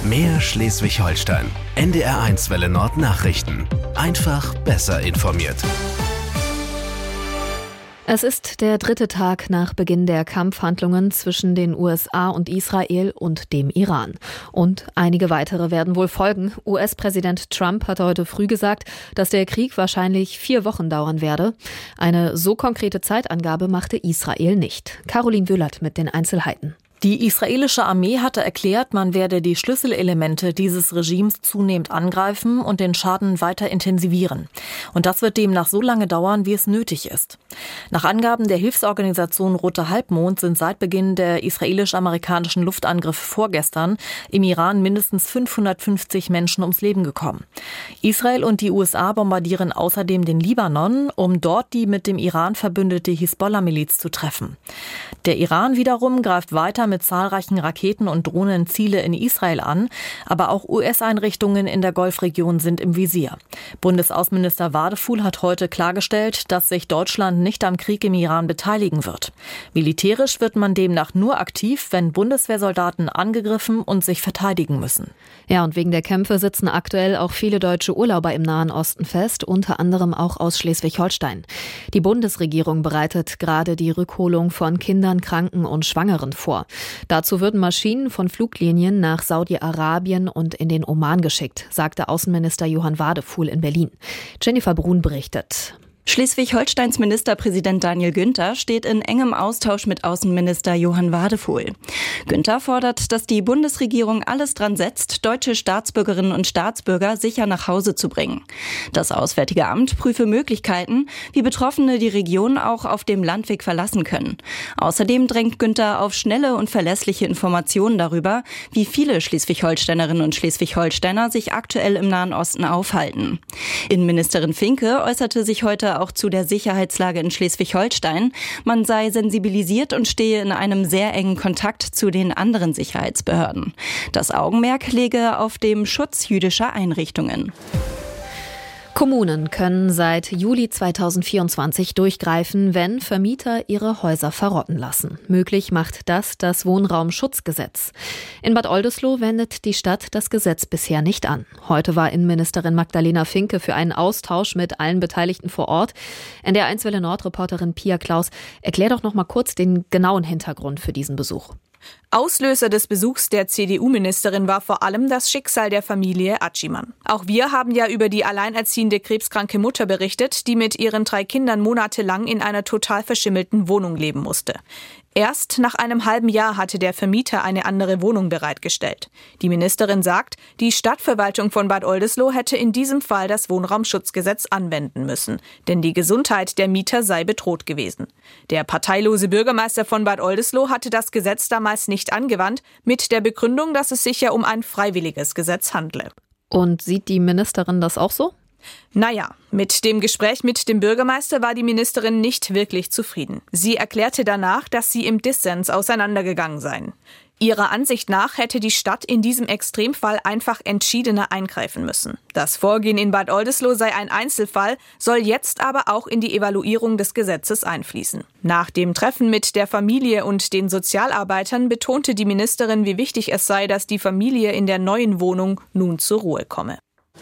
Mehr Schleswig-Holstein. NDR1 Welle Nord Nachrichten. Einfach besser informiert. Es ist der 3. Tag nach Beginn der Kampfhandlungen zwischen den USA und Israel und dem Iran. Und einige weitere werden wohl folgen. US-Präsident Trump hat heute früh gesagt, dass der Krieg wahrscheinlich 4 Wochen dauern werde. Eine so konkrete Zeitangabe machte Israel nicht. Caroline Wöhlert mit den Einzelheiten. Die israelische Armee hatte erklärt, man werde die Schlüsselelemente dieses Regimes zunehmend angreifen und den Schaden weiter intensivieren. Und das wird demnach so lange dauern, wie es nötig ist. Nach Angaben der Hilfsorganisation Roter Halbmond sind seit Beginn der israelisch-amerikanischen Luftangriffe vorgestern im Iran mindestens 550 Menschen ums Leben gekommen. Israel und die USA bombardieren außerdem den Libanon, um dort die mit dem Iran verbündete Hisbollah-Miliz zu treffen. Der Iran wiederum greift weiter mit zahlreichen Raketen und Drohnen Ziele in Israel an, aber auch US-Einrichtungen in der Golfregion sind im Visier. Bundesaußenminister Wadefuhl hat heute klargestellt, dass sich Deutschland nicht am Krieg im Iran beteiligen wird. Militärisch wird man demnach nur aktiv, wenn Bundeswehrsoldaten angegriffen und sich verteidigen müssen. Ja, und wegen der Kämpfe sitzen aktuell auch viele deutsche Urlauber im Nahen Osten fest, unter anderem auch aus Schleswig-Holstein. Die Bundesregierung bereitet gerade die Rückholung von Kindern, Kranken und Schwangeren vor. Dazu würden Maschinen von Fluglinien nach Saudi-Arabien und in den Oman geschickt, sagte Außenminister Johann Wadefuhl in Berlin. Jennifer Brun berichtet. Schleswig-Holsteins Ministerpräsident Daniel Günther steht in engem Austausch mit Außenminister Johann Wadefuhl. Günther fordert, dass die Bundesregierung alles dran setzt, deutsche Staatsbürgerinnen und Staatsbürger sicher nach Hause zu bringen. Das Auswärtige Amt prüfe Möglichkeiten, wie Betroffene die Region auch auf dem Landweg verlassen können. Außerdem drängt Günther auf schnelle und verlässliche Informationen darüber, wie viele Schleswig-Holsteinerinnen und Schleswig-Holsteiner sich aktuell im Nahen Osten aufhalten. Innenministerin Finke äußerte sich heute auch zu der Sicherheitslage in Schleswig-Holstein. Man sei sensibilisiert und stehe in einem sehr engen Kontakt zu den anderen Sicherheitsbehörden. Das Augenmerk läge auf dem Schutz jüdischer Einrichtungen. Kommunen können seit Juli 2024 durchgreifen, wenn Vermieter ihre Häuser verrotten lassen. Möglich macht das Wohnraumschutzgesetz. In Bad Oldesloe wendet die Stadt das Gesetz bisher nicht an. Heute war Innenministerin Magdalena Finke für einen Austausch mit allen Beteiligten vor Ort. NDR1 Welle Nord-Reporterin Pia Klaus, erklär doch noch mal kurz den genauen Hintergrund für diesen Besuch. Auslöser des Besuchs der CDU-Ministerin war vor allem das Schicksal der Familie Atschimann. Auch wir haben ja über die alleinerziehende krebskranke Mutter berichtet, die mit ihren 3 Kindern monatelang in einer total verschimmelten Wohnung leben musste. Erst nach einem halben Jahr hatte der Vermieter eine andere Wohnung bereitgestellt. Die Ministerin sagt, die Stadtverwaltung von Bad Oldesloe hätte in diesem Fall das Wohnraumschutzgesetz anwenden müssen, denn die Gesundheit der Mieter sei bedroht gewesen. Der parteilose Bürgermeister von Bad Oldesloe hatte das Gesetz damals nicht angewandt, mit der Begründung, dass es sich ja um ein freiwilliges Gesetz handle. Und sieht die Ministerin das auch so? Naja, mit dem Gespräch mit dem Bürgermeister war die Ministerin nicht wirklich zufrieden. Sie erklärte danach, dass sie im Dissens auseinandergegangen seien. Ihrer Ansicht nach hätte die Stadt in diesem Extremfall einfach entschiedener eingreifen müssen. Das Vorgehen in Bad Oldesloe sei ein Einzelfall, soll jetzt aber auch in die Evaluierung des Gesetzes einfließen. Nach dem Treffen mit der Familie und den Sozialarbeitern betonte die Ministerin, wie wichtig es sei, dass die Familie in der neuen Wohnung nun zur Ruhe komme.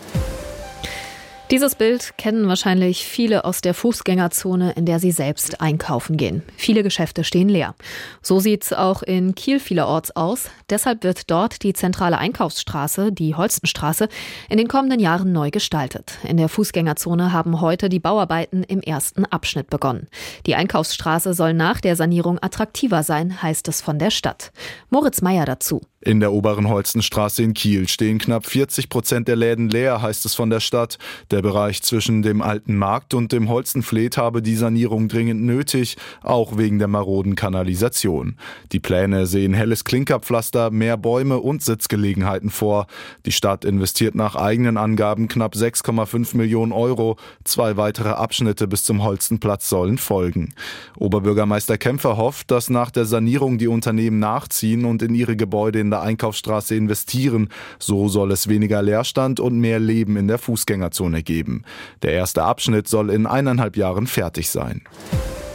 Dieses Bild kennen wahrscheinlich viele aus der Fußgängerzone, in der sie selbst einkaufen gehen. Viele Geschäfte stehen leer. So sieht's auch in Kiel vielerorts aus. Deshalb wird dort die zentrale Einkaufsstraße, die Holstenstraße, in den kommenden Jahren neu gestaltet. In der Fußgängerzone haben heute die Bauarbeiten im ersten Abschnitt begonnen. Die Einkaufsstraße soll nach der Sanierung attraktiver sein, heißt es von der Stadt. Moritz Meyer dazu. In der oberen Holstenstraße in Kiel stehen knapp 40% der Läden leer, heißt es von der Stadt. Der Bereich zwischen dem Alten Markt und dem Holstenfleet habe die Sanierung dringend nötig, auch wegen der maroden Kanalisation. Die Pläne sehen helles Klinkerpflaster, mehr Bäume und Sitzgelegenheiten vor. Die Stadt investiert nach eigenen Angaben knapp 6,5 Millionen Euro. 2 weitere Abschnitte bis zum Holstenplatz sollen folgen. Oberbürgermeister Kämpfer hofft, dass nach der Sanierung die Unternehmen nachziehen und in ihre Gebäude in der Einkaufsstraße investieren. So soll es weniger Leerstand und mehr Leben in der Fußgängerzone geben. Der erste Abschnitt soll in 1,5 Jahren fertig sein.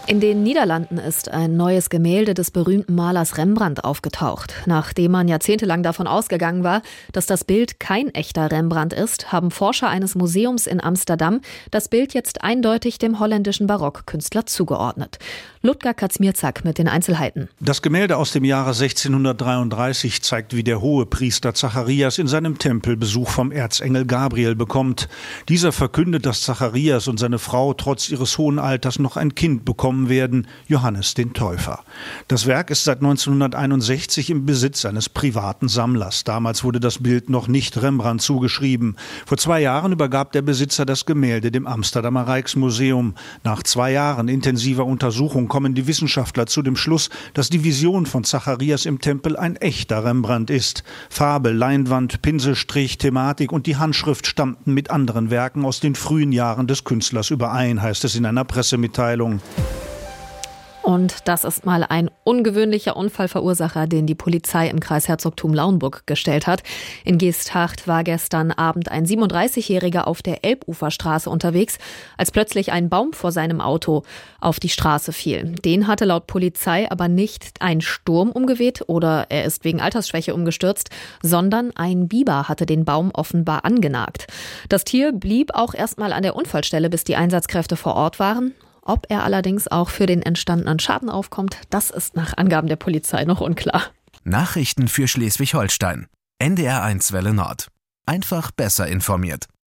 In den Niederlanden ist ein neues Gemälde des berühmten Malers Rembrandt aufgetaucht. Nachdem man jahrzehntelang davon ausgegangen war, dass das Bild kein echter Rembrandt ist, haben Forscher eines Museums in Amsterdam das Bild jetzt eindeutig dem holländischen Barockkünstler zugeordnet. Ludger Kazmierzak mit den Einzelheiten. Das Gemälde aus dem Jahre 1633 zeigt, wie der Hohepriester Zacharias in seinem Tempel Besuch vom Erzengel Gabriel bekommt. Dieser verkündet, dass Zacharias und seine Frau trotz ihres hohen Alters noch ein Kind bekommen werden, Johannes den Täufer. Das Werk ist seit 1961 im Besitz eines privaten Sammlers. Damals wurde das Bild noch nicht Rembrandt zugeschrieben. Vor 2 Jahren übergab der Besitzer das Gemälde dem Amsterdamer Rijksmuseum. Nach 2 Jahren intensiver Untersuchung kommen die Wissenschaftler zu dem Schluss, dass die Vision von Zacharias im Tempel ein echter Rembrandt ist. Farbe, Leinwand, Pinselstrich, Thematik und die Handschrift stammten mit anderen Werken aus den frühen Jahren des Künstlers überein, heißt es in einer Pressemitteilung. Und das ist mal ein ungewöhnlicher Unfallverursacher, den die Polizei im Kreis Herzogtum Lauenburg gestellt hat. In Geesthacht war gestern Abend ein 37-Jähriger auf der Elbuferstraße unterwegs, als plötzlich ein Baum vor seinem Auto auf die Straße fiel. Den hatte laut Polizei aber nicht ein Sturm umgeweht oder er ist wegen Altersschwäche umgestürzt, sondern ein Biber hatte den Baum offenbar angenagt. Das Tier blieb auch erstmal an der Unfallstelle, bis die Einsatzkräfte vor Ort waren. Ob er allerdings auch für den entstandenen Schaden aufkommt, das ist nach Angaben der Polizei noch unklar. Nachrichten für Schleswig-Holstein. NDR 1 Welle Nord. Einfach besser informiert.